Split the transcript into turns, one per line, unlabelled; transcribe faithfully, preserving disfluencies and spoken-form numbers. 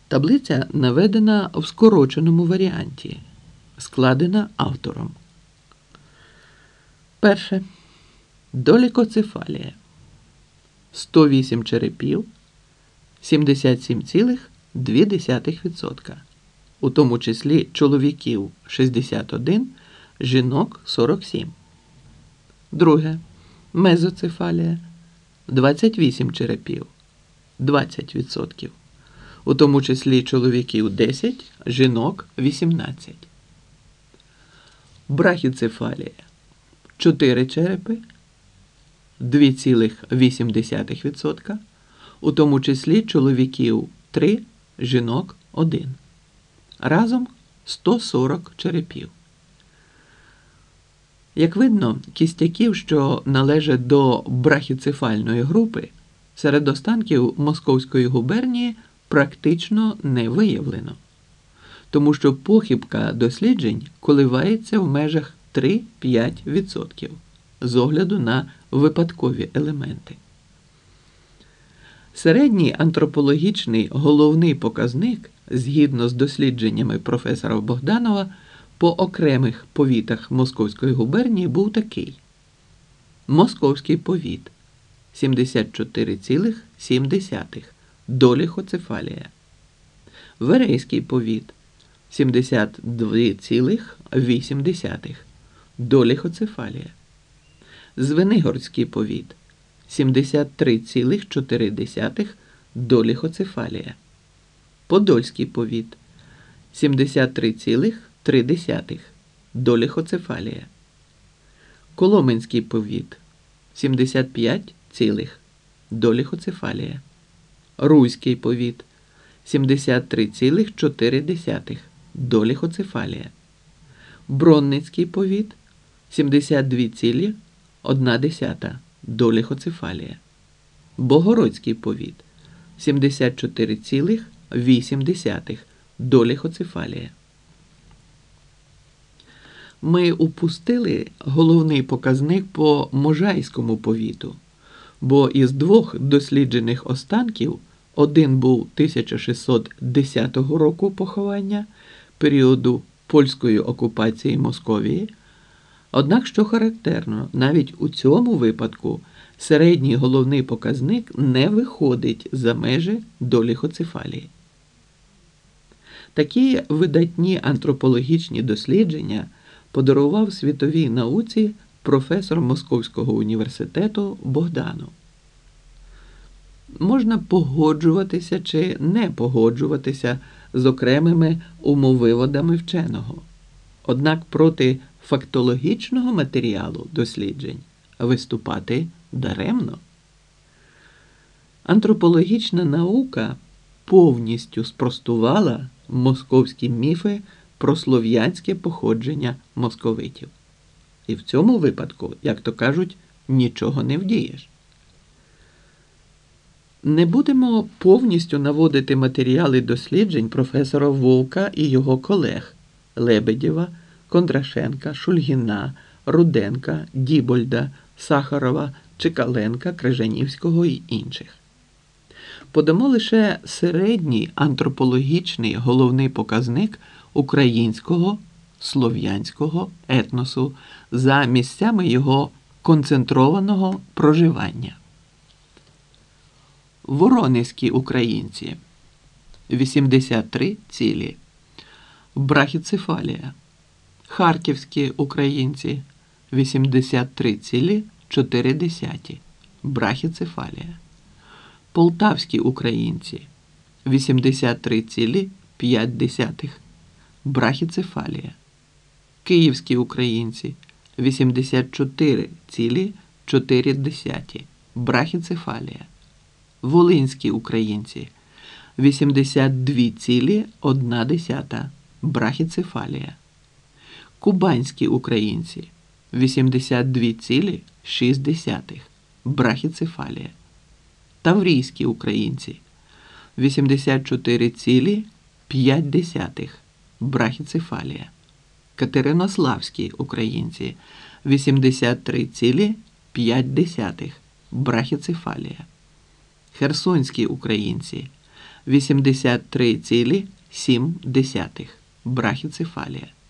Таблиця наведена в скороченому варіанті, складена автором. Перше. Долікоцефалія. сто вісім черепів, сімдесят сім цілих дві десятих відсотка, у тому числі чоловіків шістдесят один, жінок сорок сім. Друге. Мезоцефалія. двадцять вісім черепів, двадцять відсотків, у тому числі чоловіків десять, жінок вісімнадцять. Брахіцефалія. чотири черепи, два цілих вісім десятих відсотка, у тому числі чоловіків три, жінок один. Разом сто сорок черепів. Як видно, кістяків, що належать до брахіцефальної групи, серед останків Московської губернії практично не виявлено, тому що похибка досліджень коливається в межах три-п'ять відсотків з огляду на випадкові елементи. Середній антропологічний головний показник, згідно з дослідженнями професора Богданова, по окремих повітах Московської губернії був такий. Московський повіт – сімдесят чотири цілих сім десятих, доліхоцефалія. Верейський повіт – сімдесят два цілих вісім десятих, доліхоцефалія. Звенигородський повіт – сімдесят три цілих чотири десятих, доліхоцефалія. Подольський повіт – сімдесят три цілих три десятих, доліхоцефалія. Коломенський повіт – сімдесят п'ять цілих, доліхоцефалія. Руський повіт – сімдесят три цілих чотири десятих, доліхоцефалія. Бронницький повіт – сімдесят два цілих одна десята, доліхоцефалія. Богородський повіт – сімдесят чотири цілих вісім десятих, доліхоцефалія. Ми упустили головний показник по Можайському повіту, бо із двох досліджених останків один був тисяча шістсот десятого року поховання, періоду польської окупації Московії. Однак, що характерно, навіть у цьому випадку середній головний показник не виходить за межі доліхоцефалії. Такі видатні антропологічні дослідження подарував світовій науці професор Московського університету Богданов. Можна погоджуватися чи не погоджуватися з окремими умовиводами вченого. Однак проти фактологічного матеріалу досліджень виступати даремно. Антропологічна наука повністю спростувала московські міфи про слов'янське походження московитів. І в цьому випадку, як то кажуть, нічого не вдієш. Не будемо повністю наводити матеріали досліджень професора Вовка і його колег Лебедєва, Кондрашенка, Шульгіна, Руденка, Дібольда, Сахарова, Чекаленка, Крижанівського і інших. Подамо лише середній антропологічний головний показник українського, слов'янського етносу за місцями його концентрованого проживання. Воронезькі українці – вісімдесят три цілі, брахіцефалія. Харківські українці – вісімдесят три цілі чотири десяті, брахіцефалія. Полтавські українці – вісімдесят три цілі п'ять десятих, брахіцефалія. Київські українці – вісімдесят чотири цілі чотири десяті, брахіцефалія. Волинські українці – вісімдесят два цілі одна десята, брахіцефалія. Кубанські українці – вісімдесят два цілі шість десятих, брахіцефалія. Таврійські українці – вісімдесят чотири цілі п'ять десятих, брахіцефалія. Катеринославські українці – вісімдесят три цілі п'ять десятих, брахіцефалія. Херсонські українці вісімдесят три цілих сім десятих брахіцефалія.